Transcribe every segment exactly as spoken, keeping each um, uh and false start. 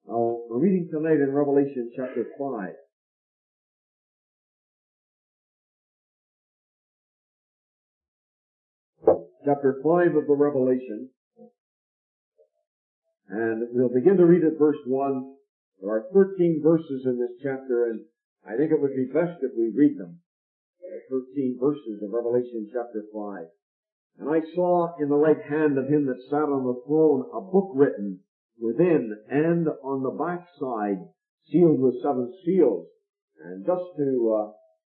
Now, we're reading tonight in Revelation chapter five. Chapter five of the Revelation. And we'll begin to read at verse one. There are thirteen verses in this chapter, and I think it would be best if we read them. thirteen verses of Revelation chapter five. And I saw in the right hand of him that sat on the throne a book written within and on the back side, sealed with seven seals. And just to uh,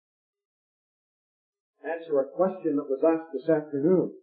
answer a question that was asked this afternoon,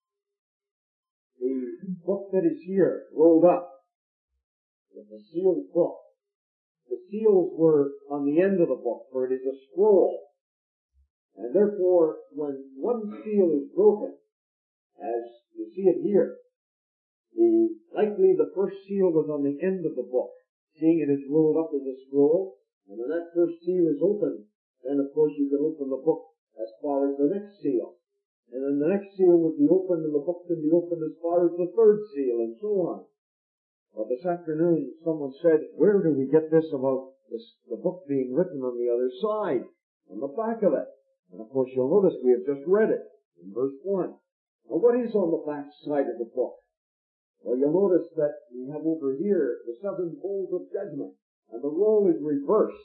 the book that is here, rolled up, is a sealed book. The seals were on the end of the book, for it is a scroll. And therefore, when one seal is broken, as you see it here, the likely the first seal was on the end of the book, seeing it is rolled up as a scroll, and when that first seal is open, then of course you can open the book as far as the next seal. And then the next seal would be opened, and the book could be opened as far as the third seal, and so on. Well, this afternoon someone said, where do we get this about this, the book being written on the other side, on the back of it? And of course you'll notice we have just read it in verse one. Well, what is on the back side of the book? Well, you'll notice that we have over here the seven bowls of judgment, and the roll is reversed.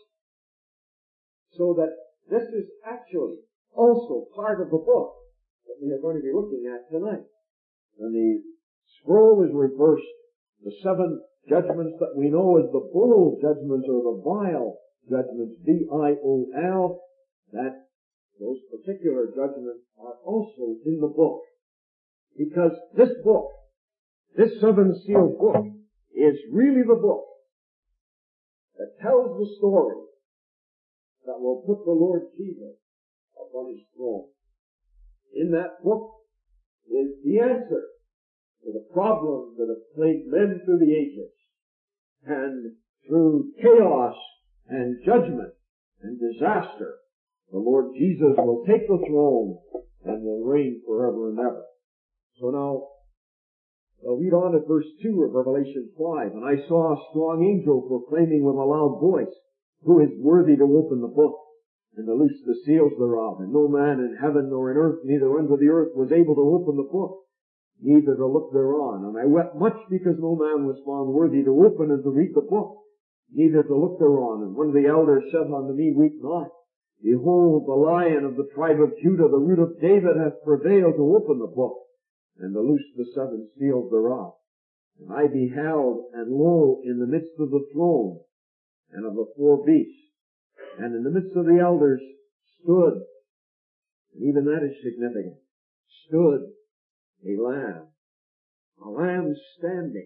So that this is actually also part of the book that we are going to be looking at tonight. And the scroll is reversed. The seven judgments that we know as the bowl judgments or the vial judgments, V I O L, that those particular judgments are also in the book. Because this book, this seven-sealed book, is really the book that tells the story that will put the Lord Jesus upon his throne. In that book is the answer to the problems that have plagued men through the ages. And through chaos and judgment and disaster, the Lord Jesus will take the throne and will reign forever and ever. So now, we'll read on at verse two of Revelation five. And I saw a strong angel proclaiming with a loud voice, who is worthy to open the book and to loose the seals thereof? And no man in heaven nor in earth, neither under the earth, was able to open the book, neither to look thereon. And I wept much because no man was found worthy to open and to read the book, neither to look thereon. And one of the elders said unto me, weep not. Behold, the Lion of the tribe of Judah, the Root of David, hath prevailed to open the book, and to loose the seven seals thereof. And I beheld, and lo, in the midst of the throne, and of the four beasts, and in the midst of the elders, stood, and even that is significant, stood a lamb, a lamb standing,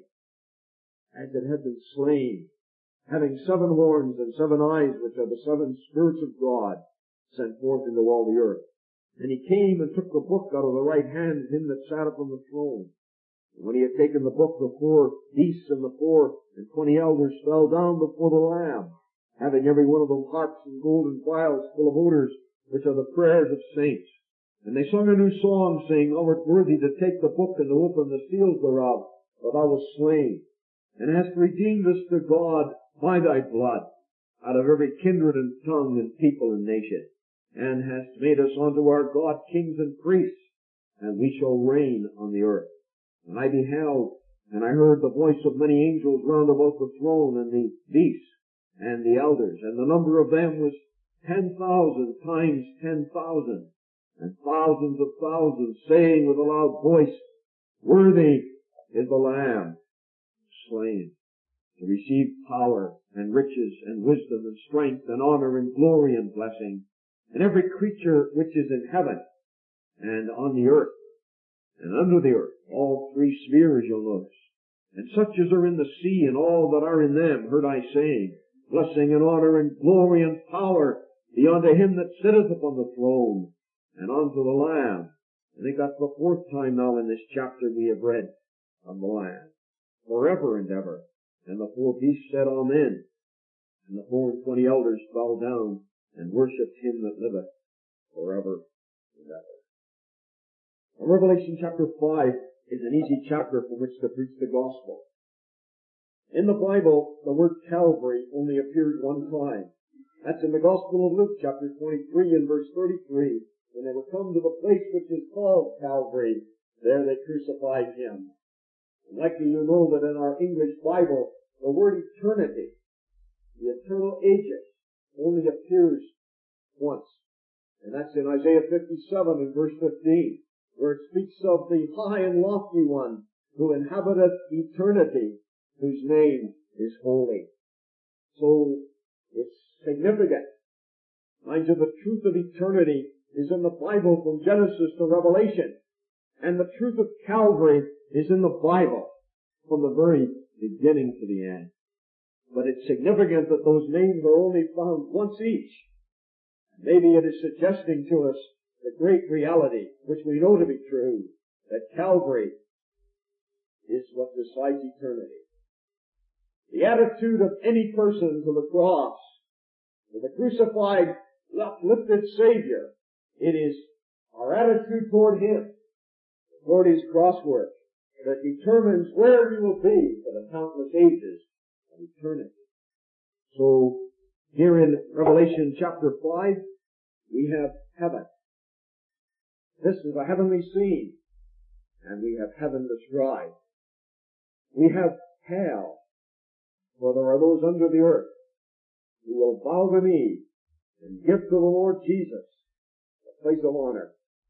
as it had been slain, having seven horns and seven eyes, which are the seven spirits of God, sent forth into all the earth. And he came and took the book out of the right hand of him that sat upon the throne. And when he had taken the book, the four beasts and the four and twenty elders fell down before the Lamb, having every one of them harps and golden vials full of odors, which are the prayers of saints. And they sung a new song, saying, Thou art worthy to take the book and to open the seals thereof, for thou wast slain, and hast redeemed us to God by thy blood, out of every kindred and tongue and people and nation, and hast made us unto our God kings and priests, and we shall reign on the earth. And I beheld, and I heard the voice of many angels round about the throne, and the beasts, and the elders, and the number of them was ten thousand times ten thousand, and thousands of thousands, saying with a loud voice, Worthy is the Lamb slain, to receive power, and riches, and wisdom, and strength, and honor, and glory, and blessing. And every creature which is in heaven, and on the earth, and under the earth, all three spheres you'll notice, and such as are in the sea, and all that are in them, heard I saying, Blessing and honor and glory and power be unto him that sitteth upon the throne, and unto the Lamb. I think that's the fourth time now in this chapter we have read of the Lamb, forever and ever. And the four beasts said, Amen. And the four and twenty elders fell down and worshipped him that liveth forever and ever. Now, Revelation chapter five is an easy chapter from which to preach the gospel. In the Bible, the word Calvary only appears one time. That's in the Gospel of Luke, chapter twenty-three and verse thirty-three. When they were come to the place which is called Calvary, there they crucified him. And likely you know that in our English Bible, the word eternity, the eternal ages, only appears once. And that's in Isaiah fifty-seven and verse fifteen, where it speaks of the high and lofty one who inhabiteth eternity, whose name is holy. So, it's significant. Mind you, the truth of eternity is in the Bible from Genesis to Revelation. And the truth of Calvary is in the Bible from the very beginning to the end. But it's significant that those names are only found once each. Maybe it is suggesting to us the great reality, which we know to be true, that Calvary is what decides eternity. The attitude of any person to the cross, to the crucified, uplifted Savior, it is our attitude toward Him, toward His cross work, that determines where we will be for the countless ages of eternity. So, here in Revelation chapter five, we have heaven. This is a heavenly scene, and we have heaven described. We have hell, for there are those under the earth who will bow the knee and give to the Lord Jesus a place of honor.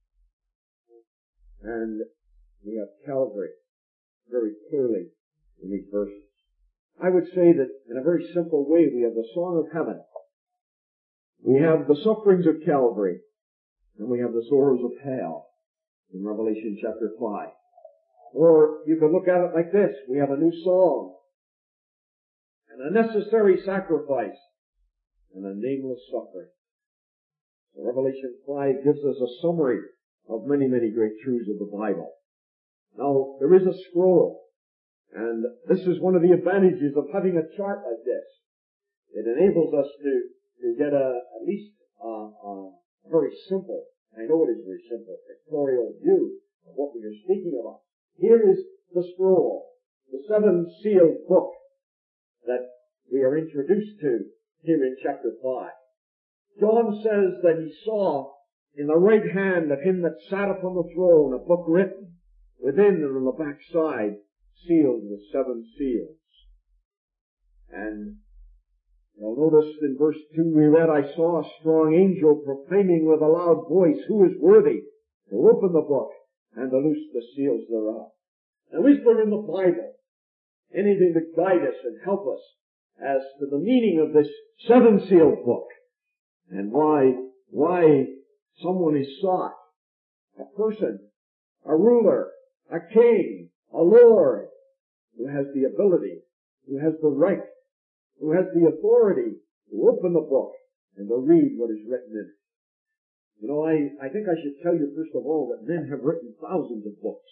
And we have Calvary very clearly in these verses. I would say that in a very simple way we have the song of heaven. We have the sufferings of Calvary, and we have the sorrows of hell in Revelation chapter five. Or you could look at it like this. We have a new song, and a necessary sacrifice, and a nameless suffering. So Revelation five gives us a summary of many, many great truths of the Bible. Now, there is a scroll, and this is one of the advantages of having a chart like this. It enables us to, to get a, at least a, a very simple, I know it is very simple, pictorial view of what we are speaking about. Here is the scroll, the seven-sealed book that we are introduced to here in chapter five. John says that he saw in the right hand of him that sat upon the throne a book written, within and on the back side, sealed with seven seals. And you'll notice in verse two we read, I saw a strong angel proclaiming with a loud voice, who is worthy to open the book and to loose the seals thereof. Now, is there in the Bible anything to guide us and help us as to the meaning of this seven-sealed book, and why, why someone is sought? A person, a ruler, a king, a lord, who has the ability, who has the right, who has the authority to open the book and to read what is written in it. You know, I, I think I should tell you first of all that men have written thousands of books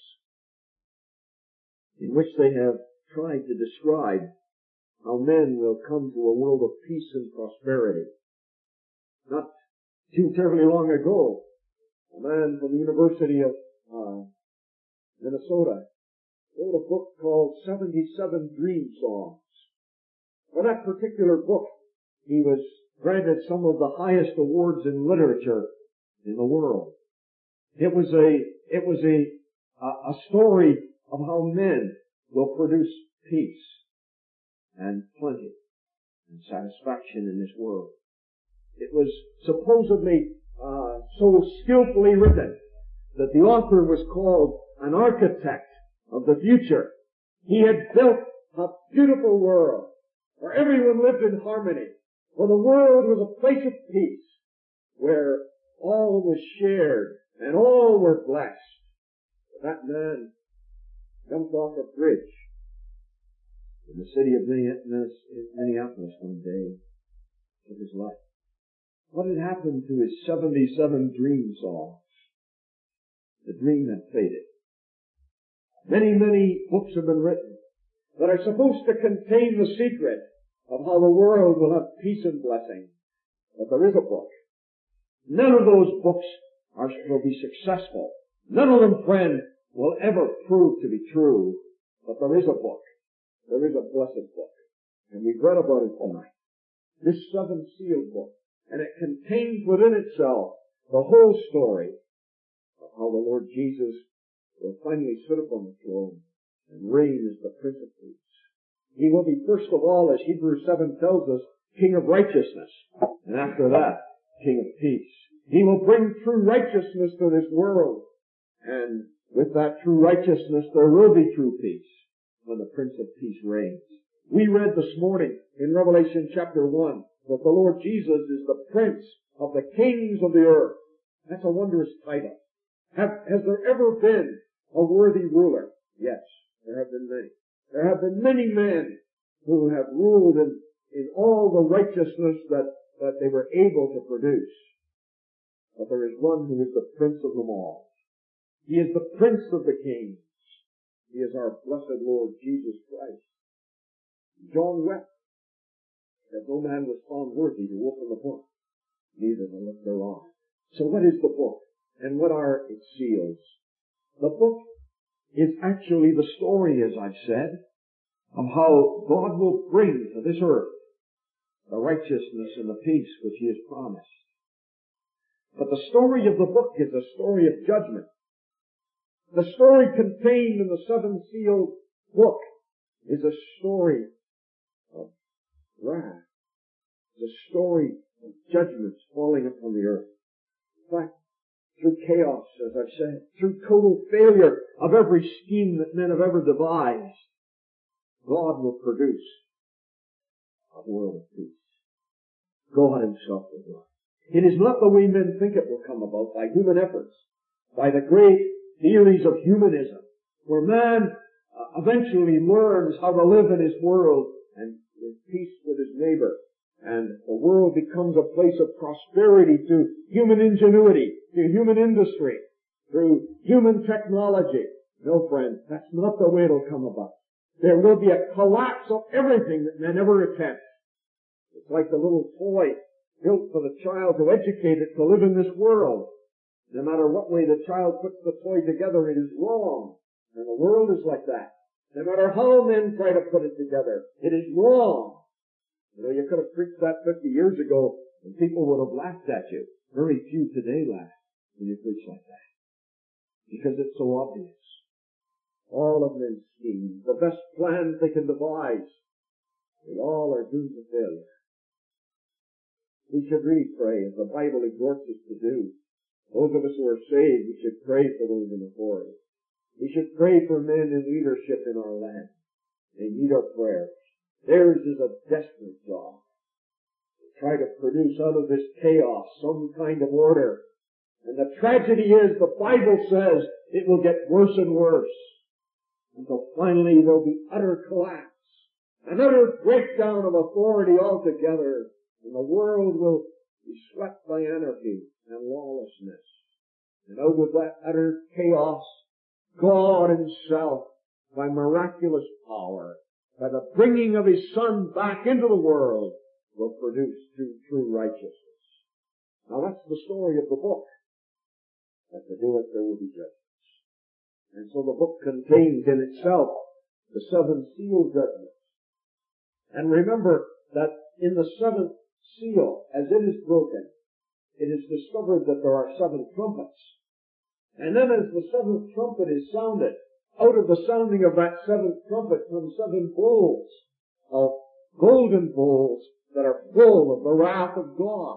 in which they have tried to describe how men will come to a world of peace and prosperity. Not too terribly long ago, a man from the University of uh, Minnesota wrote a book called seventy-seven Dream Songs. For that particular book, he was granted some of the highest awards in literature in the world. It was a, it was a, a story of how men will produce peace and plenty and satisfaction in this world. It was supposedly uh, so skillfully written that the author was called an architect of the future. He had built a beautiful world where everyone lived in harmony, where the world was a place of peace, where all was shared and all were blessed. But that man jumped off a bridge in the city of Minneapolis one day, took his life. What had happened to his seventy-seven dream songs? The dream had faded. Many, many books have been written that are supposed to contain the secret of how the world will have peace and blessing. But there is a book. None of those books are, will be successful. None of them, friend, will ever prove to be true. But there is a book. there is a blessed book. And we've read about it tonight. This seven-sealed book. And it contains within itself the whole story of how the Lord Jesus will finally sit upon the throne and reign as the Prince of Peace. He will be, first of all, as Hebrews seven tells us, King of righteousness. And after that, King of peace. He will bring true righteousness to this world. And with that true righteousness, there will be true peace when the Prince of Peace reigns. We read this morning in Revelation chapter one that the Lord Jesus is the Prince of the kings of the earth. That's a wondrous title. Have, has there ever been a worthy ruler? Yes, there have been many. There have been many men who have ruled in, in all the righteousness that, that they were able to produce. But there is one who is the Prince of them all. He is the Prince of the kings. He is our blessed Lord Jesus Christ. John wept that no man was found worthy to open the book, neither to look thereon. So what is the book? And what are its seals? The book is actually the story, as I've said, of how God will bring to this earth the righteousness and the peace which He has promised. But the story of the book is a story of judgment. The story contained in the seven-sealed book is a story of wrath. It's a story of judgments falling upon the earth. In fact, through chaos, as I've said, through total failure of every scheme that men have ever devised, God will produce a world of peace. God Himself will do it. It is not the way men think it will come about, by human efforts, by the great theories of humanism, where man uh, eventually learns how to live in his world and in peace with his neighbor. And the world becomes a place of prosperity through human ingenuity, through human industry, through human technology. No, friend, that's not the way it'll come about. There will be a collapse of everything that men ever attempt. It's like the little toy built for the child to educate it to live in this world. No matter what way the child puts the toy together, it is wrong. And the world is like that. No matter how men try to put it together, it is wrong. You know, you could have preached that fifty years ago and people would have laughed at you. Very few today laugh when you preach like that. Because it's so obvious. All of men's schemes, the best plans they can devise, they all are doomed to failure. We should really pray, as the Bible exhorts us to do. Those of us who are saved, we should pray for those in authority. We should pray for men in leadership in our land. They need our prayers. Theirs is a desperate job. To try to produce out of this chaos some kind of order. And the tragedy is, the Bible says, it will get worse and worse. Until finally there'll be utter collapse. An utter breakdown of authority altogether. And the world will be swept by anarchy and lawlessness. And out of that utter chaos, God Himself, by miraculous power, by the bringing of His Son back into the world, will produce true, true righteousness. Now that's the story of the book. But to do it, there will be judgments. And so the book contains in itself the seven seal judgments. And remember that in the seventh seal, as it is broken, it is discovered that there are seven trumpets. And then as the seventh trumpet is sounded, out of the sounding of that seventh trumpet come seven bowls of golden bowls that are full of the wrath of God.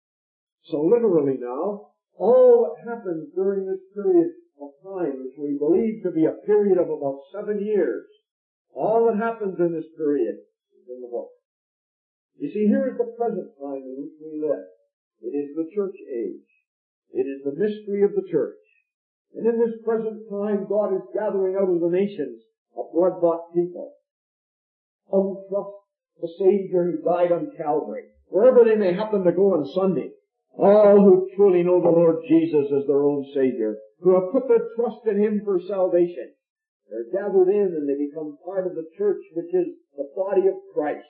So literally now, all that happens during this period of time, which we believe to be a period of about seven years, all that happens in this period is in the book. You see, here is the present time in which we live. It is the church age. It is the mystery of the church. And in this present time, God is gathering out of the nations a blood-bought people. Who trust the Savior who died on Calvary, wherever they may happen to go on Sunday. All who truly know the Lord Jesus as their own Savior, who have put their trust in Him for salvation. They're gathered in and they become part of the church, which is the body of Christ.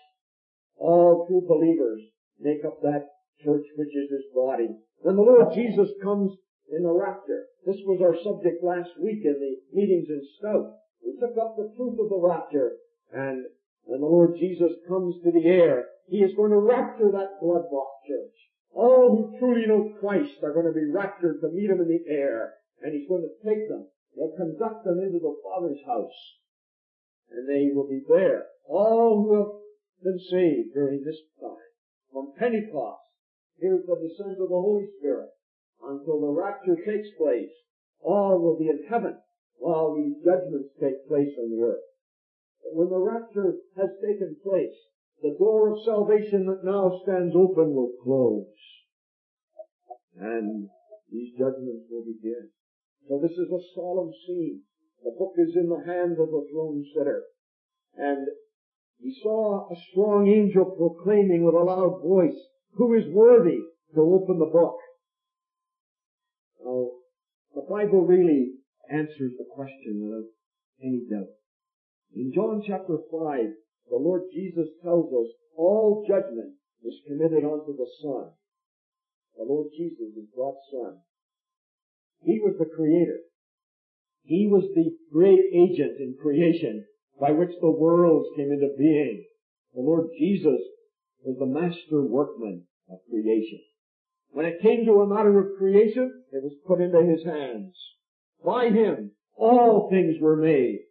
All true believers make up that church which is His body. Then the Lord Jesus comes in the rapture. This was our subject last week in the meetings in Stout. We took up the truth of the rapture And when the Lord Jesus comes to the air, He is going to rapture that blood-bought church. All who truly know Christ are going to be raptured to meet Him in the air, and He's going to take them. He'll conduct them into the Father's house, and they will be there. All who have been saved during this time, from Pentecost, here's the descent of the Holy Spirit, until the rapture takes place, all will be in heaven while these judgments take place on the earth. But when the rapture has taken place, the door of salvation that now stands open will close, and these judgments will begin. So this is a solemn scene. The book is in the hand of the throne sitter, and we saw a strong angel proclaiming with a loud voice, "Who is worthy to open the book?" Now, the Bible really answers the question without any doubt. In John chapter five, the Lord Jesus tells us all judgment is committed onto the Son. The Lord Jesus is God's Son. He was the Creator. He was the great agent in creation by which the worlds came into being. The Lord Jesus was the master workman of creation. When it came to a matter of creation, it was put into His hands. By Him, all things were made.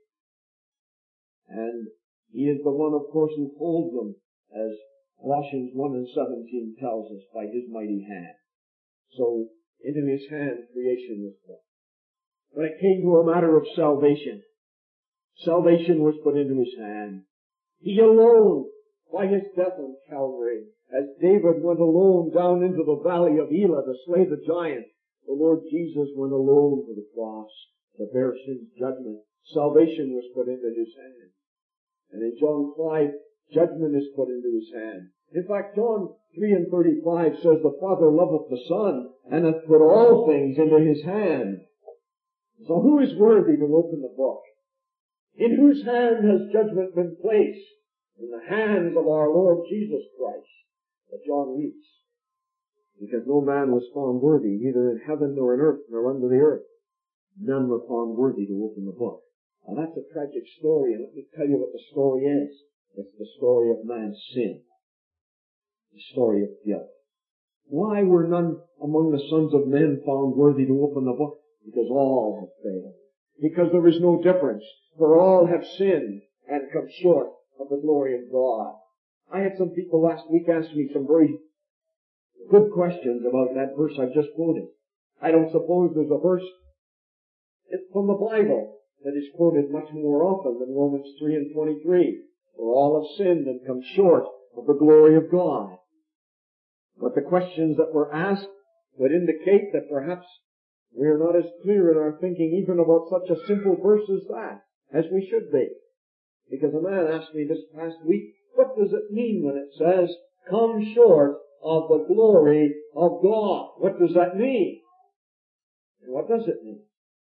And He is the one, of course, who holds them, as Colossians one and seventeen tells us, by His mighty hand. So, into His hand creation was put. When it came to a matter of salvation, salvation was put into His hand. He alone, by His death on Calvary, as David went alone down into the valley of Elah to slay the giant, the Lord Jesus went alone to the cross to bear sin's judgment. Salvation was put into His hand. And in John five, judgment is put into His hand. In fact, John three and thirty-five says, "The Father loveth the Son, and hath put all things into His hand." So who is worthy to open the book? In whose hand has judgment been placed? In the hands of our Lord Jesus Christ. But John weeps, because no man was found worthy, neither in heaven nor in earth nor under the earth. None were found worthy to open the book. Now that's a tragic story, and let me tell you what the story is. It's the story of man's sin. The story of guilt. Why were none among the sons of men found worthy to open the book? Because all have failed. Because there is no difference. For all have sinned and come short of the glory of God. I had some people last week ask me some very good questions about that verse I've just quoted. I don't suppose there's a verse from the Bible that is quoted much more often than Romans three and twenty-three. For all have sinned and come short of the glory of God. But the questions that were asked would indicate that perhaps we are not as clear in our thinking even about such a simple verse as that, as we should be. Because a man asked me this past week, what does it mean when it says, "come short of the glory of God"? What does that mean? And what does it mean?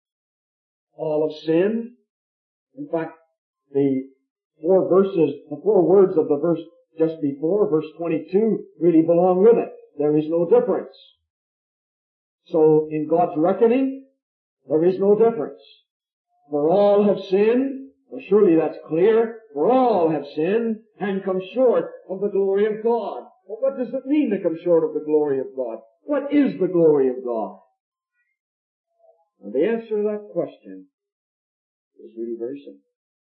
All have sinned. In fact, the four verses, the four words of the verse just before, verse twenty-two, really belong with it. There is no difference. So, in God's reckoning, there is no difference. For all have sinned, well, surely that's clear. For all have sinned and come short of the glory of God. Well, what does it mean to come short of the glory of God? What is the glory of God? And the answer to that question is really very simple.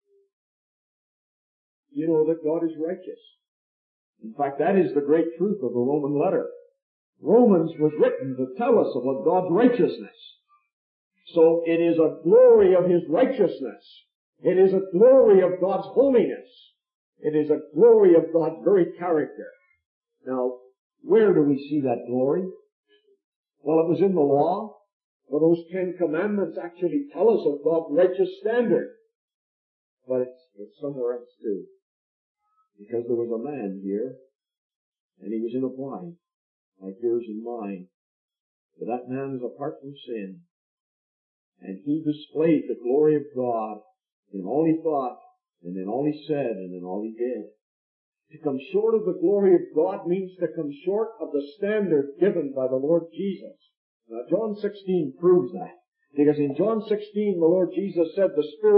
You know that God is righteous. In fact, that is the great truth of the Roman letter. Romans was written to tell us about God's righteousness. So it is a glory of His righteousness. It is a glory of God's holiness. It is a glory of God's very character. Now, where do we see that glory? Well, it was in the law. For those Ten Commandments actually tell us of God's righteous standard. But it's, it's somewhere else too. Because there was a man here, and he was in a body, like yours and mine. But that man was apart from sin. And he displayed the glory of God in all he thought, and in all he said, and in all he did. To come short of the glory of God means to come short of the standard given by the Lord Jesus. Now, John sixteen proves that. Because in John sixteen, the Lord Jesus said, "The Spirit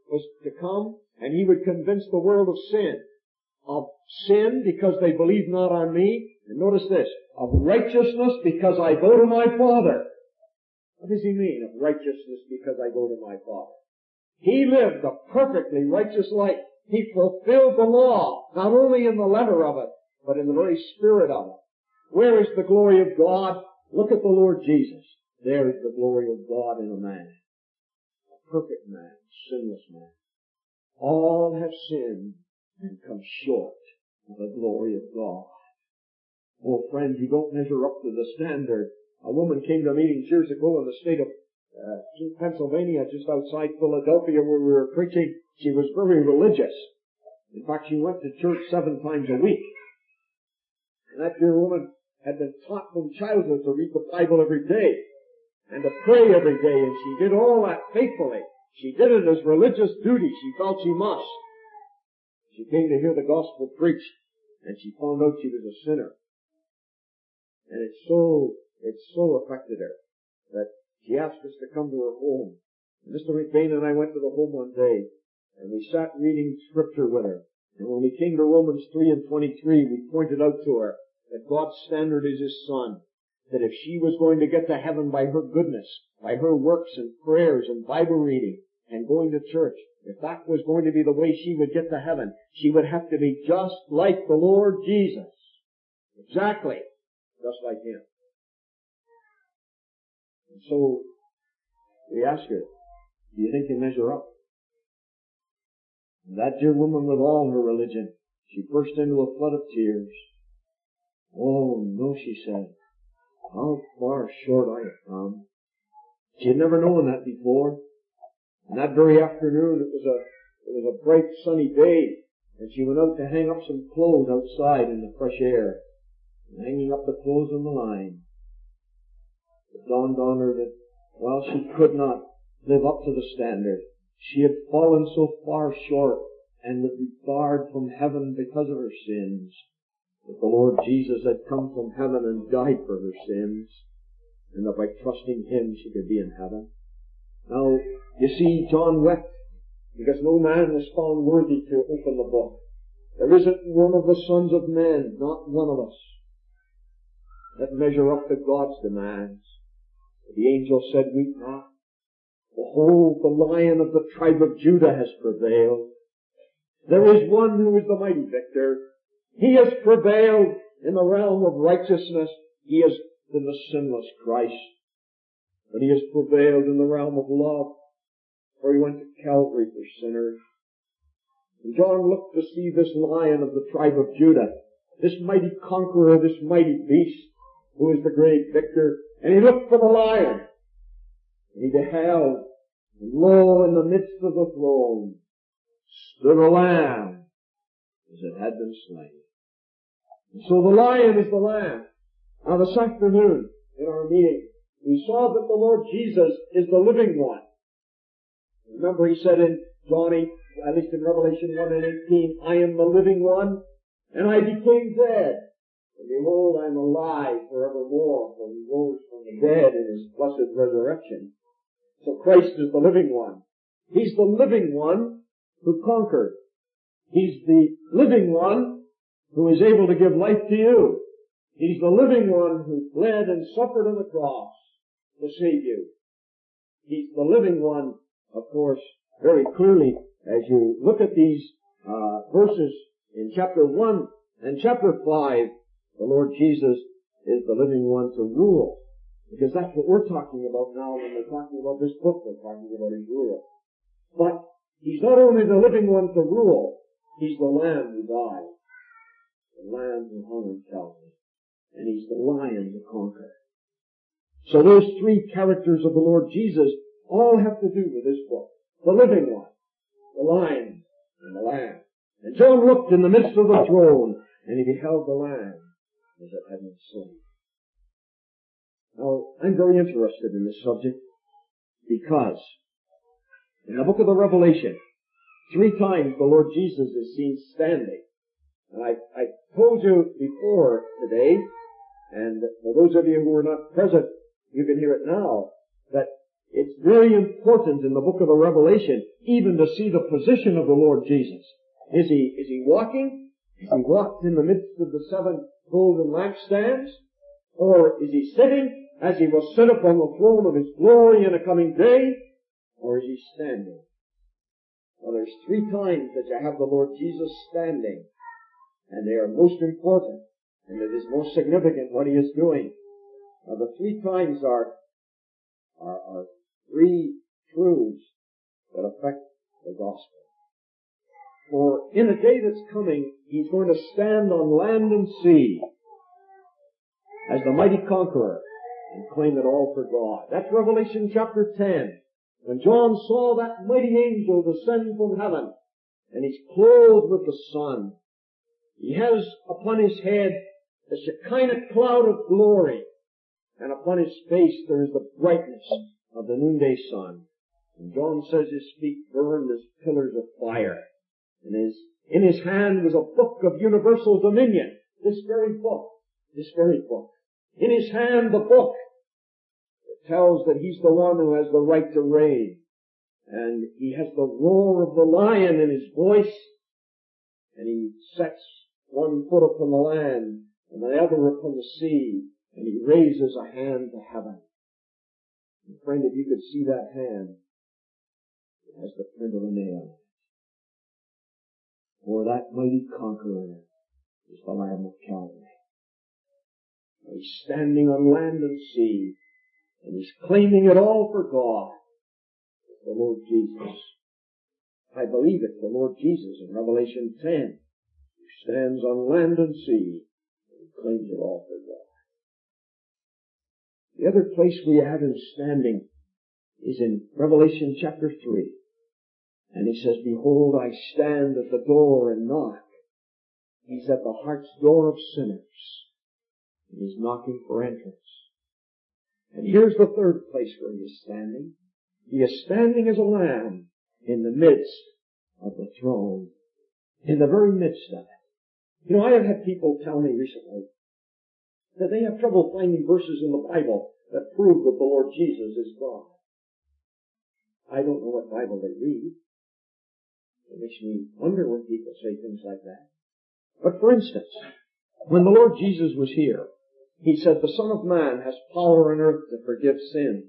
was to come, and he would convince the world of sin. Of sin, because they believe not on me. And notice this. Of righteousness, because I go to my Father. What does he mean, of righteousness, because I go to my Father? He lived a perfectly righteous life. He fulfilled the law, not only in the letter of it, but in the very spirit of it. Where is the glory of God? Look at the Lord Jesus. There is the glory of God in a man. A perfect man, sinless man. All have sinned and come short of the glory of God. Oh, friends, you don't measure up to the standard. A woman came to meetings years ago in the state of uh, Pennsylvania, just outside Philadelphia, where we were preaching. She was very religious. In fact, she went to church seven times a week. And that dear woman had been taught from childhood to read the Bible every day and to pray every day, and she did all that faithfully. She did it as religious duty. She felt she must. She came to hear the gospel preached, and she found out she was a sinner. And it so, it so affected her that she asked us to come to her home. And Mister McBain and I went to the home one day, and we sat reading scripture with her. And when we came to Romans three and twenty-three, we pointed out to her that God's standard is His Son. That if she was going to get to heaven by her goodness, by her works and prayers and Bible reading and going to church, if that was going to be the way she would get to heaven, she would have to be just like the Lord Jesus. Exactly. Just like Him. And so, we asked her, do you think you measure up? And that dear woman, with all her religion, she burst into a flood of tears. Oh, no, she said. How far short I have come. She had never known that before. And that very afternoon, it was a, it was a bright sunny day, and she went out to hang up some clothes outside in the fresh air. And hanging up the clothes on the line, it dawned on her that while she could not live up to the standard, she had fallen so far short and would be barred from heaven because of her sins. That the Lord Jesus had come from heaven and died for her sins, and that by trusting Him she could be in heaven. Now, you see, John wept because no man was found worthy to open the book. There isn't one of the sons of men, not one of us, that measure up to God's demands. The angel said, weep not. Behold, the Lion of the tribe of Judah has prevailed. There is one who is the mighty victor. He has prevailed in the realm of righteousness. He has been the sinless Christ. But He has prevailed in the realm of love, for He went to Calvary for sinners. And John looked to see this Lion of the tribe of Judah, this mighty conqueror, this mighty beast, who is the great victor. And he looked for the Lion. And he beheld, and lo, in the midst of the throne stood a Lamb, as it had been slain. And so the Lion is the Lamb. Now this afternoon, in our meeting, we saw that the Lord Jesus is the living one. Remember, He said in John eight, at least in Revelation one and eighteen, I am the living one, and I became dead. And behold, I am alive forevermore, for He rose from the dead in His blessed resurrection. So Christ is the living one. He's the living one who conquered. He's the living one who is able to give life to you. He's the living one who bled and suffered on the cross to save you. He's the living one, of course, very clearly, as you look at these uh, verses in chapter one and chapter five, the Lord Jesus is the living one to rule. Because that's what we're talking about now when we're talking about this book. We're talking about His rule. But He's not only the living one to rule, He's the Lamb who died. The Lamb who hung on Calvary. And He's the Lion to conquer. So those three characters of the Lord Jesus all have to do with this book. The living one, the Lion, and the Lamb. And John looked in the midst of the throne, and he beheld the Lamb as it had been slain. Now, I'm very interested in this subject because in the book of the Revelation, three times the Lord Jesus is seen standing. And I, I told you before today, and for those of you who were not present, you can hear it now, that It's very important in the book of the Revelation even to see the position of the Lord Jesus. Is he, is he walking? Is he walked in the midst of the seven golden lampstands? Or is he sitting as he will sit upon the throne of his glory in a coming day? Or is he standing? Well, there's three times that you have the Lord Jesus standing. And they are most important. And it is most significant what he is doing. Now the three times are, are, are three truths that affect the gospel. For in a day that's coming, he's going to stand on land and sea as the mighty conqueror and claim it all for God. That's Revelation chapter ten. When John saw that mighty angel descend from heaven, and he's clothed with the sun. He has upon his head the Shekinah cloud of glory, and upon his face there is the brightness of the noonday sun. And John says his feet burned as pillars of fire. And his, in his hand was a book of universal dominion. This very book. This very book. In his hand the book that tells that he's the one who has the right to reign. And he has the roar of the lion in his voice. And he sets one foot upon the land and the other upon the sea. And he raises a hand to heaven. And friend, if you could see that hand, it has the print of a nail. For that mighty conqueror is the Lamb of Calvary. He's standing on land and sea, and he's claiming it all for God. It's the Lord Jesus. I believe it's the Lord Jesus in Revelation ten, who stands on land and sea, and claims it all for God. The other place we have him standing is in Revelation chapter three. And he says, behold, I stand at the door and knock. He's at the heart's door of sinners. And he's knocking for entrance. And here's the third place where he is standing. He is standing as a lamb in the midst of the throne. In the very midst of it. You know, I have had people tell me recently that they have trouble finding verses in the Bible that prove that the Lord Jesus is God. I don't know what Bible they read. It makes me wonder when people say things like that. But for instance, when the Lord Jesus was here, he said, the Son of Man has power on earth to forgive sins.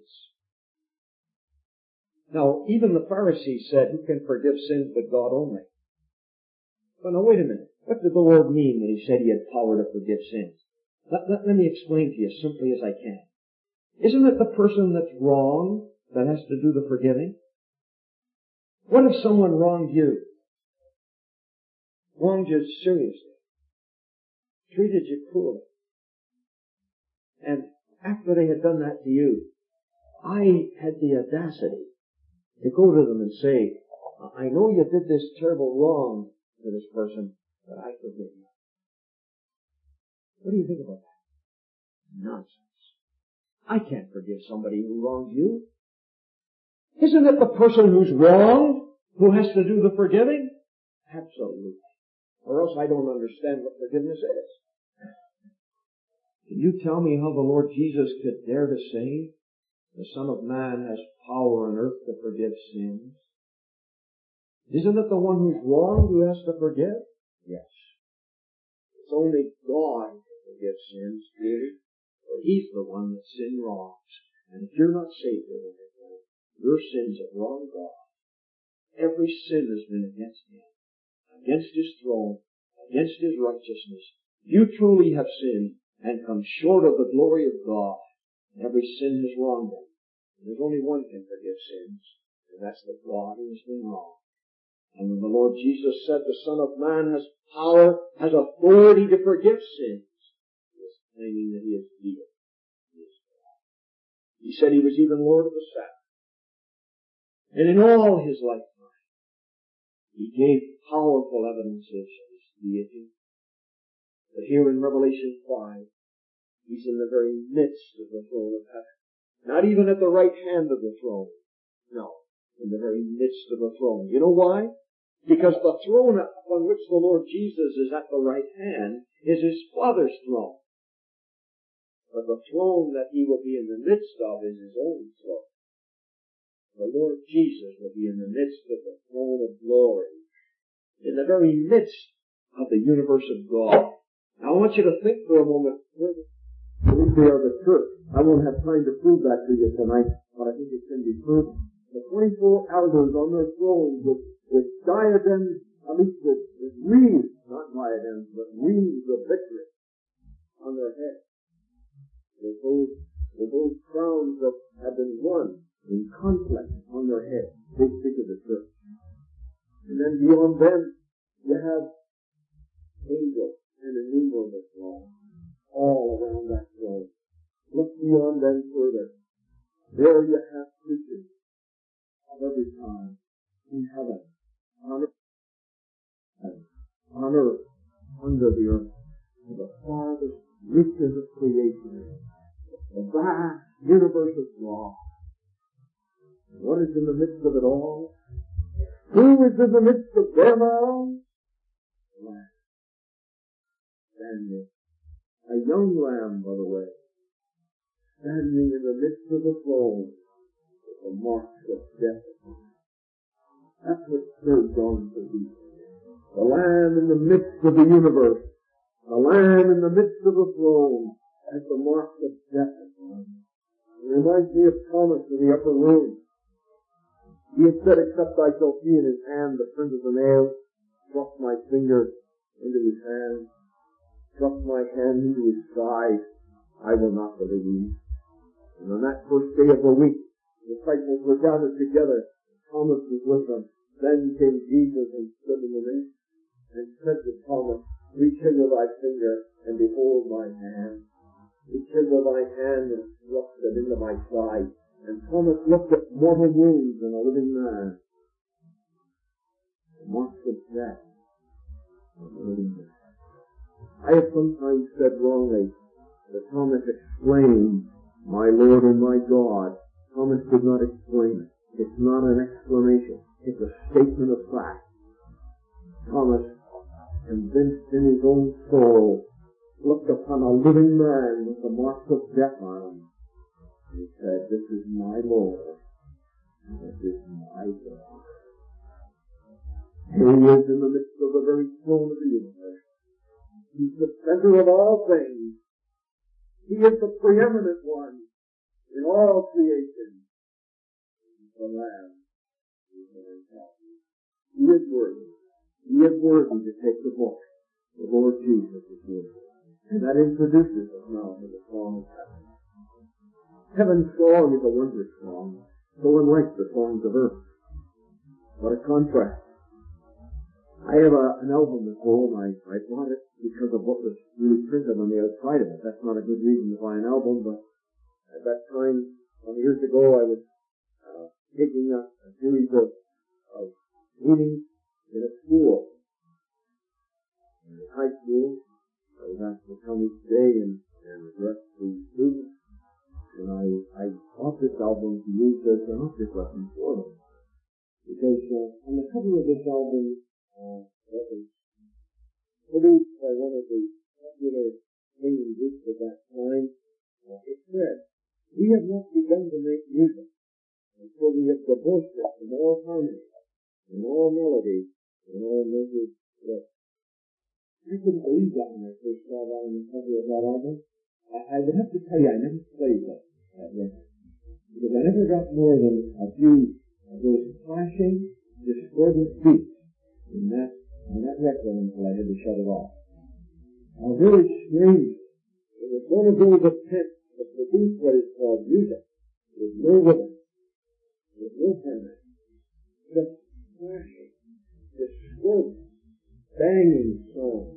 Now, even the Pharisees said, who can forgive sins but God only? But now wait a minute. What did the Lord mean when he said he had power to forgive sins? Let, let, let me explain to you as simply as I can. Isn't it the person that's wrong that has to do the forgiving? What if someone wronged you? Wronged you seriously? Treated you cruelly? And after they had done that to you, I had the audacity to go to them and say, I know you did this terrible wrong to this person, but I forgive you. What do you think about that? Nonsense. I can't forgive somebody who wronged you. Isn't it the person who's wronged who has to do the forgiving? Absolutely. Or else I don't understand what forgiveness is. Can you tell me how the Lord Jesus could dare to say, the Son of Man has power on earth to forgive sins? Isn't it the one who's wronged who has to forgive? Yes. It's only God who can forgive sins, really. For He's the one that sin wrongs. And if you're not saved, your sins have wronged God. Every sin has been against Him, against His throne, against His righteousness. You truly have sinned and come short of the glory of God. Every sin has wronged Him. And there's only one can forgive sins, and that's the God who has been wronged. And when the Lord Jesus said the Son of Man has power, has authority to forgive sins, He is claiming that He is real. He is God. He said He was even Lord of the Sabbath. And in all His lifetime, He gave powerful evidences of His deity. But here in Revelation five, He's in the very midst of the throne of heaven. Not even at the right hand of the throne. No, in the very midst of the throne. You know why? Because the throne upon which the Lord Jesus is at the right hand is His Father's throne. But the throne that He will be in the midst of is His own throne. the Lord Jesus will be in the midst of the throne of glory, in the very midst of the universe of God. Now I want you to think for a moment. We are the church. I won't have time to prove that to you tonight, but I think it can be proved. The twenty-four elders on their thrones with, with diadems, I mean with, with wreaths, not diadems, but wreaths of victory on their heads. With those, with those crowns that have been won in conflict on their heads. They speak of the church. And then beyond them, you have angels and innumerable thrones all around that throne. Look beyond them further. There you have creatures of every kind in heaven, on earth, on earth, under the earth, to the farthest reaches of creation, the vast universe of law. What is in the midst of it all? Who is in the midst of them all? Lamb. Standing. A young lamb, by the way, standing in the midst of the throne with the marks of death upon it. That's what third John to be. The Lamb in the midst of the universe. The Lamb in the midst of the throne has the marks of death upon it. It reminds me of Thomas in the upper room. He had said, except I shall see in his hand the print of the nail, thrust my finger into his hand, thrust my hand into his side, I will not believe. And on that first day of the week, the disciples were gathered together. Thomas was with them. Then came Jesus and stood in the midst and said to Thomas, reach hither thy finger and behold my hand. Reach hither thy hand and thrust it into my side. And Thomas looked at mortal wounds in a living man. The marks of death on a living man. I have sometimes said wrongly that Thomas explained, my Lord and my God. Thomas did not explain it. It's not an explanation. It's a statement of fact. Thomas, convinced in his own soul, looked upon a living man with the marks of death on him. He said, this is my Lord, and this is my God. He is in the midst of the very throne of the universe. He's the center of all things. He is the preeminent one in all creation. He's the Lamb. He's the Lamb. He is worthy. He is worthy to take the book. The Lord Jesus is worthy. And that introduces us now to the song of heaven. Heaven's song is a wondrous song, so unlike the songs of earth. What a contrast. I have a, an album at home. I, I bought it because of what was really printed on the outside of it. That's not a good reason to buy an album, but at that time, some years ago, I was uh, taking a, a series of, of meetings in a school. In high school, I was asked to come each day and, and address the students. And I, I bought this album to use as an object lesson for them. Because uh, on the cover of this album, uh, that was produced by one of the popular singing groups at that time, uh, it said, we have not begun to make music until we have divorced it from all harmony, from all melody, and all measured rhythm. I couldn't believe that when I first saw that on the cover of that album. I would have to tell you, I never played that, that record. Because I never got more than a few of those clashing, discordant beats in that, on that record until I had to shut it off. How very strange. It was one of those attempts to produce what is called music, with no rhythm, with no harmony, just clashing, discordant, banging songs.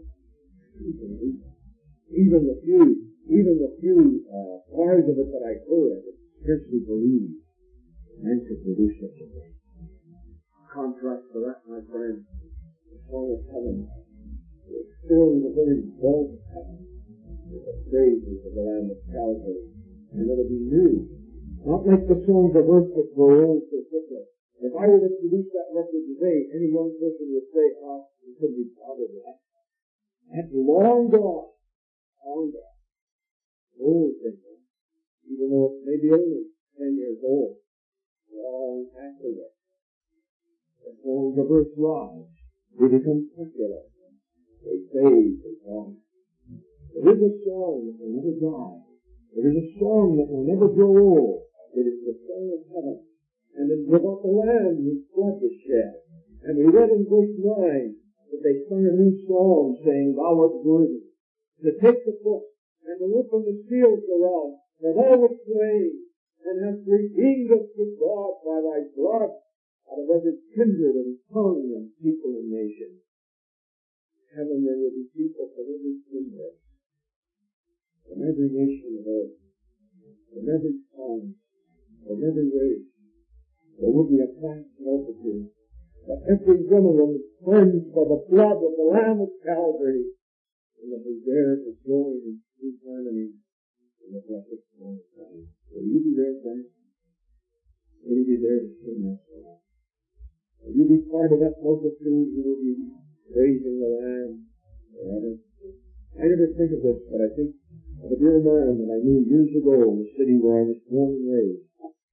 Even the few Even the few uh, bars of it that I heard, I could scarcely believe man could produce such a thing. Contrast to that, my friend, the song of heaven is filling the very vault of heaven with the praises of the Lamb of Calvary. And it'll be new. Not like the songs of earth that grow old so quickly. If I were to produce that record today, any young person would say, oh, you couldn't be bothered with that. That's long gone. Long gone. Old thing, even though it may be only ten years old. long afterwards. As long as the verse rise, they become secular. They fade, they die. There is a song that will never die. There is a song that will never grow old. It is the song of heaven. And it is about the Lamb whose blood was shed. And we read in verse nine that they sung a new song saying, Thou art worthy to take the book and to open the seals thereof, for thou wast slain and hast redeemed us to God by thy blood out of every kindred and tongue and people and nation. In heaven there will be people from every kindred, from every nation of earth, from every tongue, from every race. There will be a vast multitude, that every one of them is cleansed by the blood of the Lamb of Calvary, and that is there to join in sweet harmony in the blessed song of heaven. Will you be there, friends? Will you be there to sing that song? Will you be part of that multitude who will be praising the Lamb forever? I never think of this, but I think of a dear man that I knew years ago in the city where I was born and raised.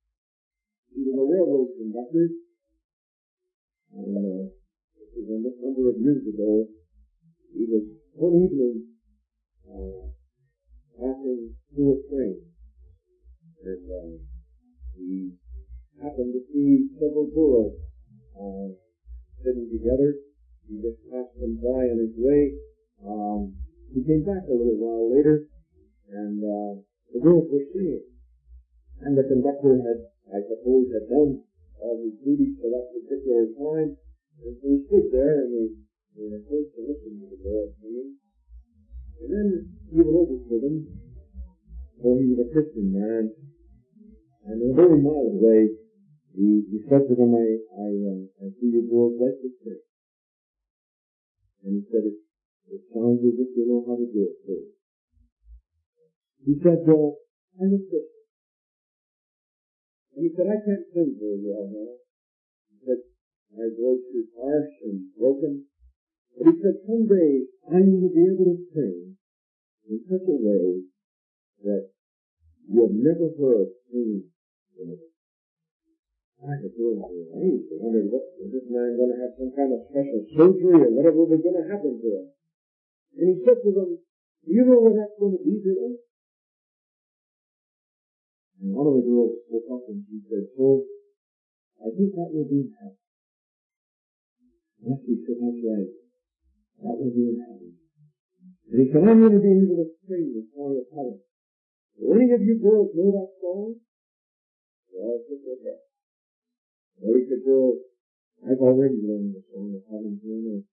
He was a railroad conductor, and uh, this was a number of years ago. He was one evening uh, passing through a train, and uh, he happened to see several girls uh, sitting together. He just passed them by on his way. Um, he came back a little while later, and uh, the girls were singing. And the conductor had, I suppose, had done all his duties for that particular time. And so he stood there and he, he was supposed to listen to the girls singing. And then he went over to them, for he was a Christian man. And in a very mild way, he, he said to them, I, I, uh, I see you girls like to sing. And he said, it, it sounds as if you know how to do it too. He said, well, I'm a Christian. And he said, I can't sing very well now. He said, my voice is harsh and broken. But he said, someday I'm going to be able to sing in such a way that you have never heard singing before. I was really amazed. I wondered, what, is this man going to have some kind of special surgery or whatever was going to happen to him? And he said to them, do you know what that's going to be to them? And one of the girls spoke up and she said, so, I think that will be in heaven. Yes, he said, that's right. That will be in heaven. And he said, I'm going to be able to sing the song of heaven. Do any of you girls know that song? They all shook their heads. Well, he said, girls, I've already learned the song of heaven.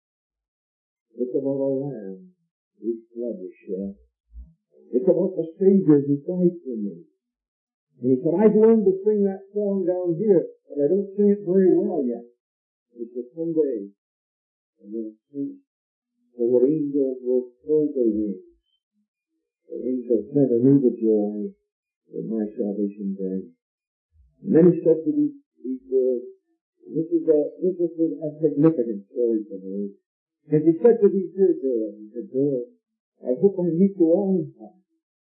It's about a lamb whose blood was shed. It's about the Savior who died for me. And he said, I've learned to sing that song down here, but I don't sing it very well yet. He said, someday I'm going to sing it. So the angels will fold their wings. The angels never knew the joy that my salvation brings. And then he said to these, these girls, this is a, this is a significant story for me. And he said to these dear girls, he said, girls, I hope I meet you all in heaven.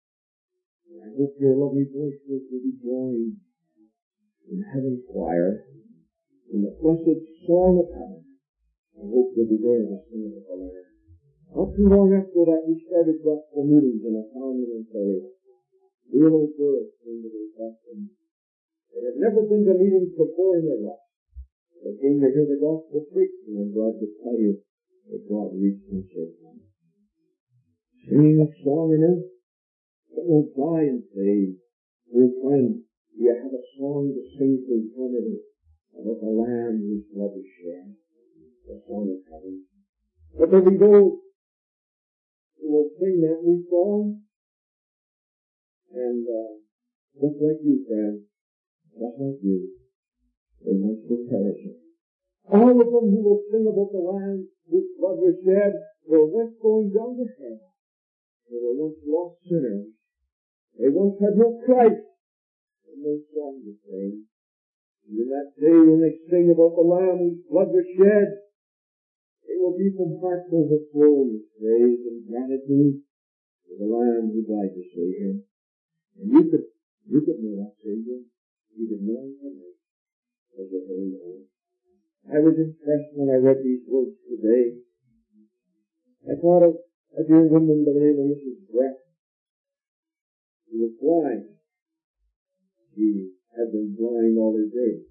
I hope your lovely voices will be joined in heaven's choir, in the blessed song of heaven. I hope you'll be there to sing with the Lamb. Not too long after that, we started gospel meetings in a town in Ontario. We were old girls came to the gospel. They had never been to meetings before in their life. They came to hear the gospel preached, and I'm glad to tell you that God reached and saved them. Singing a song in earth that won't die and fade. Dear friend, you have a song to sing for eternity about the Lamb whose blood was shed, the song of heaven. But there'll be those who will sing that new song, and uh, just like you, friend, just like you, they must be perishing. All of them who will sing about the Lamb whose blood was shed were once going down to hell. They were once lost sinners. They once had no Christ and no song to sing. And in that day when they sing about the Lamb whose blood was shed, they will be from hearts overflowing with praise and gratitude for the Lamb who died to save him. And you could, you could know that Savior. You could know him. as a very old. I was impressed when I read these words today. I thought of a dear woman by the name of Missus Brett, who was blind. She had been blind all her days.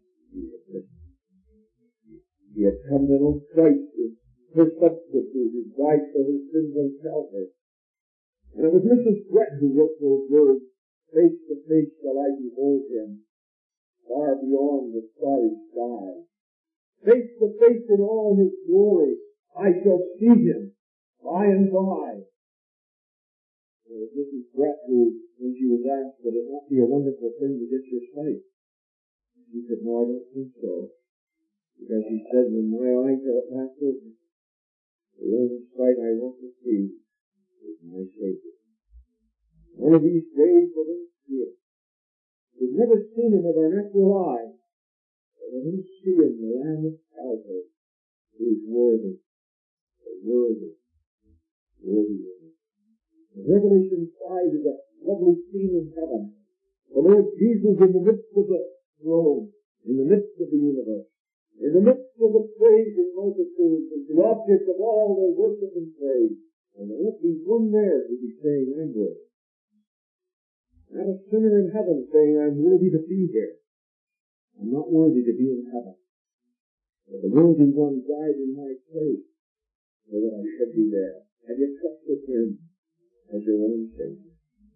He had come to know Christ as her substitute, who died for her sins on Calvary. And it was Missus Brett who wrote those words, face to face shall I behold him, far beyond the starry sky. Face to face in all his glory, I shall see him by and by. It was Missus Brett who, when she was asked, would it not be a wonderful thing to get your sight? She said, no, I don't think so. Because he said, when my eyes are passed over, the only sight I want to see is my Savior. One of these days we're going to see it. We've never seen him with our natural eye, but we're going to see him, the Lamb of Calvary, who is worthy, worthy, worthy. In Revelation five is a lovely scene in heaven. The Lord Jesus in the midst of the throne, in the midst of the universe, in the midst of the praising multitudes, is the object of all their worship and praise. And there won't be one there who be saying, I'm worthy. Not a sinner in heaven saying, I'm worthy to be here. I'm not worthy to be in heaven. But the worthy one died in my place so that I should be there. Have you trusted him as your own Savior?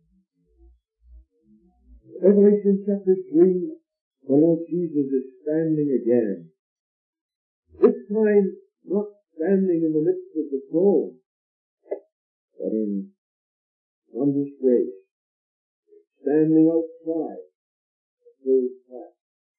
Revelation chapter three, the Lord Jesus is standing again. This time, not standing in the midst of the throne, but in wondrous grace, standing outside the third class.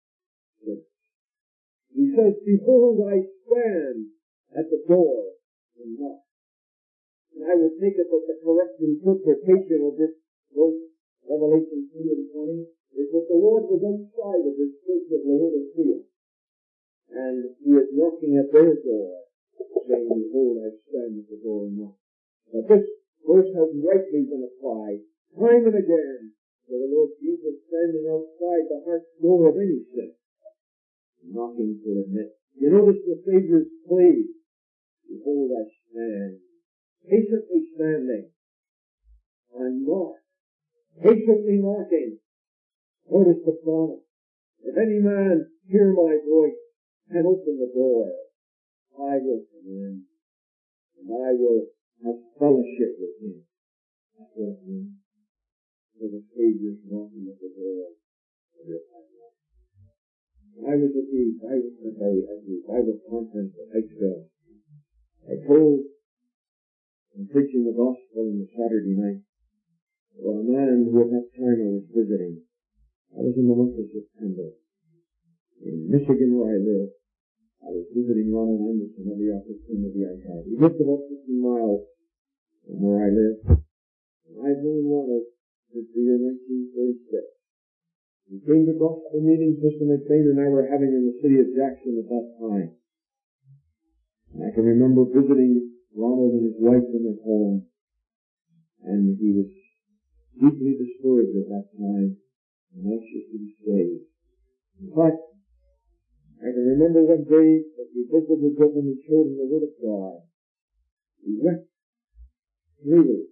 He says, behold, I stand at the door and knock. And I would take it that the correct interpretation of this verse, Revelation two and twenty, is that the Lord was outside of his church of Laodicea. And he is knocking at their door, saying, behold, I stand at the door and knock. But this verse has rightly been applied time and again to the Lord Jesus standing outside the heart's door of any sin, knocking to admit. You notice the Savior's plea, behold, I stand, patiently standing, and knock, patiently knocking. Notice the promise. If any man hear my voice and open the door, I will come in, and I will have fellowship with him. That's what it means. For the Savior's knocking at the door of your heart. I was at the Bible, at the, at the Bible conference at Hikesville. I told, in preaching the gospel on the Saturday night, about a man who at that time I was visiting. I was in the month of September. In Michigan, where I live, I was visiting Ronald Anderson every opportunity I had. He lived about fifty miles from where I live. And I've known Ronald since the year nineteen thirty-six. He came to gospel meetings Mister McBain and I were having in the city of Jackson at that time. And I can remember visiting Ronald and his wife in their home. And he was deeply disturbed at that time and anxious to be saved. In fact, I can remember one day that we visited with him and we showed him the Word of God. He wept freely.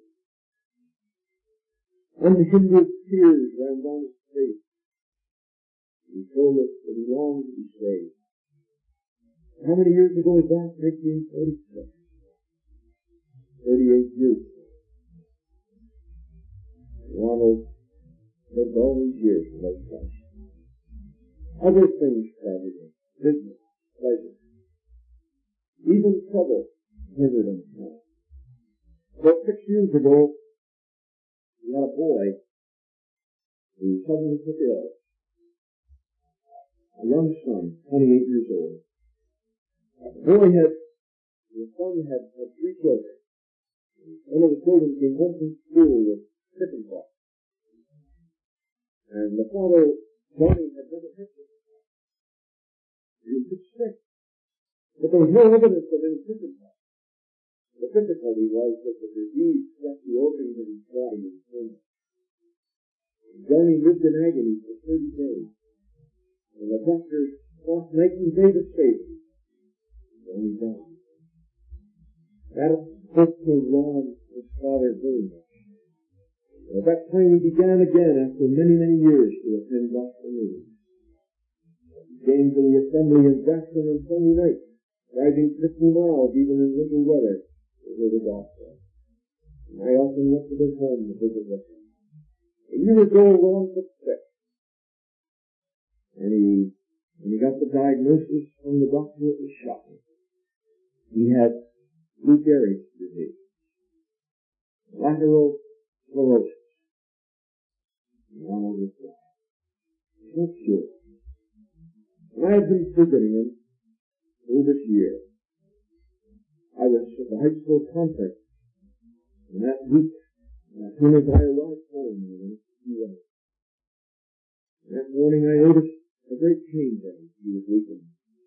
Unhindered tears ran down his face. He told us that he longed to be saved. How many years ago was that? nineteen forty-six. thirty-eight years ago. Ronald lived all these years without Christ. Other things, tragedy, business, pleasure, even trouble, hindered him. About six years ago, we had a boy who suddenly took ill. A young son, twenty-eight years old. The boy had, the son had, had three children. One of the children came home from school with chicken pox. And the father, Johnny, had never had chicken pox. He was just sick. But there was no evidence of any chicken pox. The difficulty was that the disease left the organs of his body inflamed. Johnny lived in agony for thirty days. And the doctor lost nineteen days of saving. And he died. That spoke to Ron, his father, very much. At that time he began again, after many, many years, to attend gospel meetings. He came to the assembly in Jackson on Sunday night, driving fifty miles, even in winter weather, to hear the gospel. And I often went to his home to visit with him. A year ago, Ron got sick. And he, when he got the diagnosis from the doctor, it was shocking. He had Lou Gehrig's disease, lateral sclerosis. And Ronald was dying. So sure. And I have been visiting him through this year. I was at the high school conference, and that week, as soon as I arrived home, I went to see him. That morning I noticed a great change in him. He was weakening.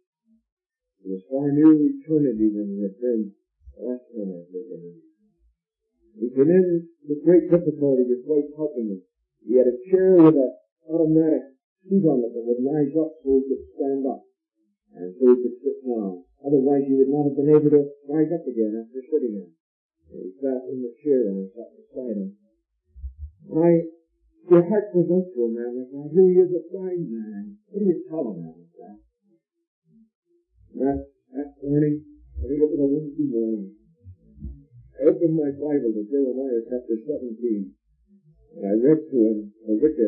He was far nearer eternity than he had been the last time I visited him. He came in with great difficulty, his wife helping him. He had a chair with an automatic seat on it that would rise up so he could stand up, and so he could sit down. Otherwise he would not have been able to rise up again after sitting in. And he sat in the chair and I sat beside him. My Your heart goes out to a man like that. Here he is, a dying man. What do you tell a man like that? That, that morning, I think it was a Wednesday morning, I opened my Bible to Jeremiah chapter seventeen, and I read to him the wicked.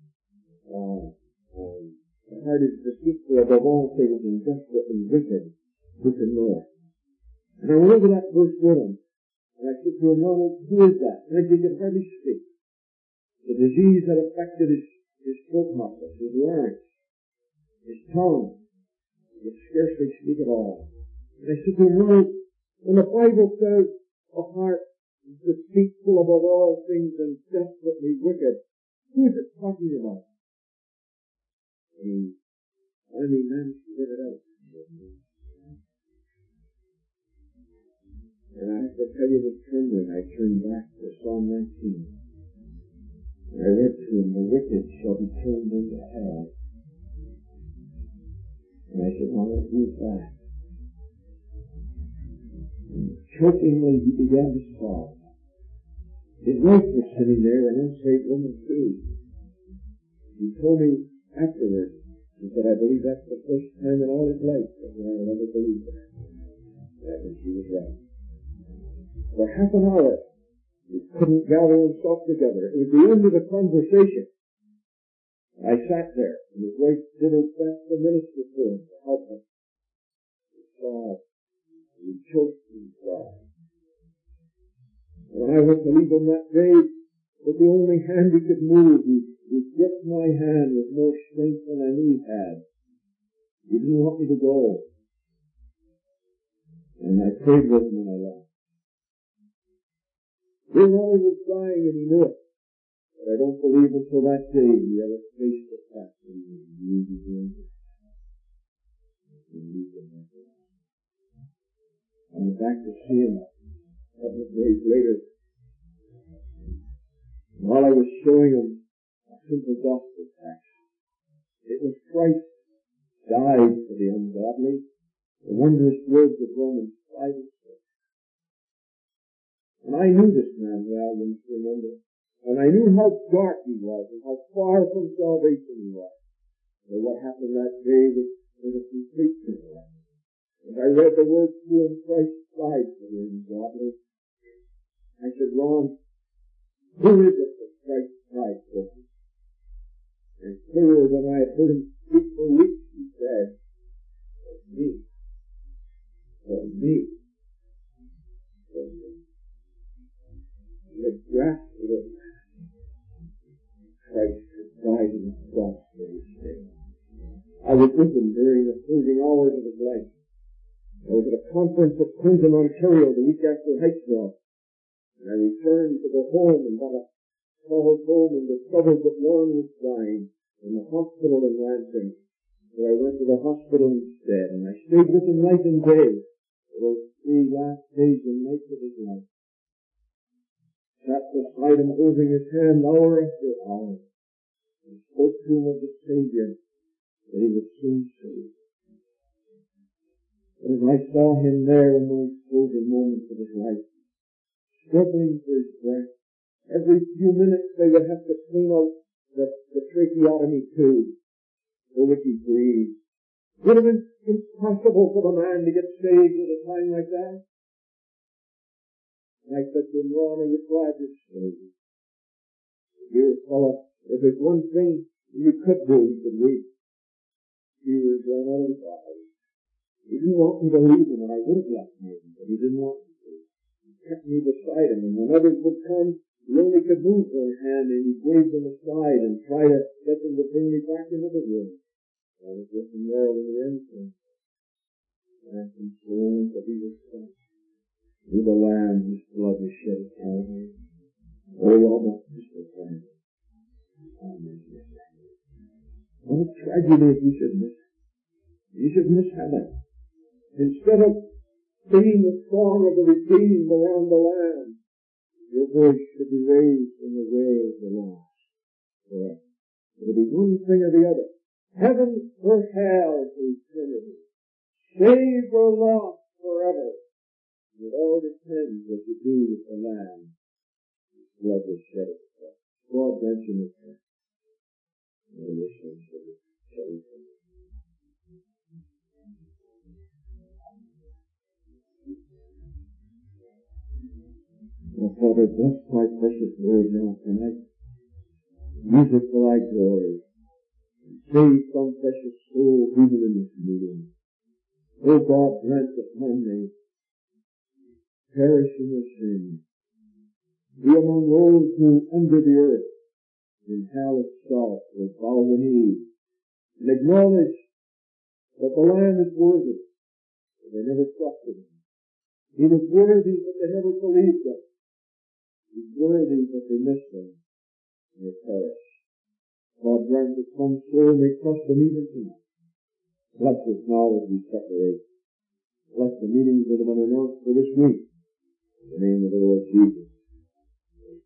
Uh, um, the heart is deceitful above all things and desperately wicked. Who can know it? And I went over that verse with him, and I said to him, Ronald, who is that? And he could hardly speak. The disease had affected his, his throat muscles, his larynx, his tongue. He could scarcely speak at all. And I said to him, well, when the Bible says a heart is deceitful above all things and desperately wicked, who is it talking about? And he finally managed to get it out. And I have to tell you the trembling, I turned back to Psalm nineteen. I read to him, the wicked shall be turned into hell. And I said, well, let's read that. And chokingly, he began to sob. His wife was sitting there, an unsaved woman too. He told me afterwards, he said, I believe that's the first time in all his life that I'll ever believe that. That and she was right. For half an hour, he couldn't gather himself together. It was the end of the conversation. I sat there, and his wife did her best to minister to him, to help him. He sobbed. He choked and cried. When I went to leave him that day, with the only hand he could move, he, he gripped my hand with more strength than I knew he had. He didn't want me to go. And I prayed with him when I left. His mother was dying and he knew it. But I don't believe until that day he ever faced the fact that he was really doing it. I went back to see him a couple of days later. While I was showing him a simple gospel text, it was Christ died for the ungodly, the wondrous words of Romans five and six. And I knew this man well, you must remember. And I knew how dark he was and how far from salvation he was. So what happened that day was, was a complete miracle. And I read the words to him, Christ died for the ungodly. I said, Ron, who is it that Christ died for? And clearer than I had heard him speak for weeks, he said, for me. For me. For me. He had grasped it. Christ had died on the cross for his sin. I was with him during the closing hours of his life. I was at a conference at Clinton, Ontario, the week after Hikesville. And I returned to the home and got a call home and discovered that Warren was dying in the hospital in Lansing. So I went to the hospital instead, and I stayed with him night and day for those three last days and nights of his life. Sat beside him holding his hand hour after hour, and spoke to him of the Savior, that he would soon see. But as I saw him there in those closing moments of his life, struggling for his breath, every few minutes they would have to clean out the, the tracheotomy tube for which he breathed. It would have been impossible for the man to get saved at a time like that. And I said to him, Ron, are you glad you're saved? Dear fellow, if there's one thing you could do, you could weep. Tears ran out of his eyes. He didn't want me to leave him, and I would have left him, but he didn't want me to. He kept me beside him, and when others would come, he only could move one hand, and he'd wave them aside and try to get them to bring me back into the room. I was with him there when the end came. I asked him soon that he was Christ. Through the Lamb whose blood was shed at Calvary. Oh, almost just a friend. What a tragedy if you should miss it. You should miss heaven. Instead of singing the song of the redeemed around the Lamb, your voice should be raised in the way of the lost. Correct. It will be one thing or the other. Heaven or hell for eternity. Saved or lost forever. It all depends what you do with the Lamb. His blood was shed at the cross. God grant you this prayer. Oh, yes, yes, yes. Oh, Father, bless my precious word now tonight. Use it for thy glory. Save some precious soul even in this meeting. O God, grant that none may perish in their sins. Be among those who under the earth, in hell itself, will bow the knee and acknowledge that the Lamb is worthy, but they never trusted him. He was worthy, but they never believed him. He was worthy, but they missed him, and they perished. God grant that some soul may trust him even tonight. Bless us now as we separate. Bless the meetings that have been announced for this week. In the name of the Lord Jesus.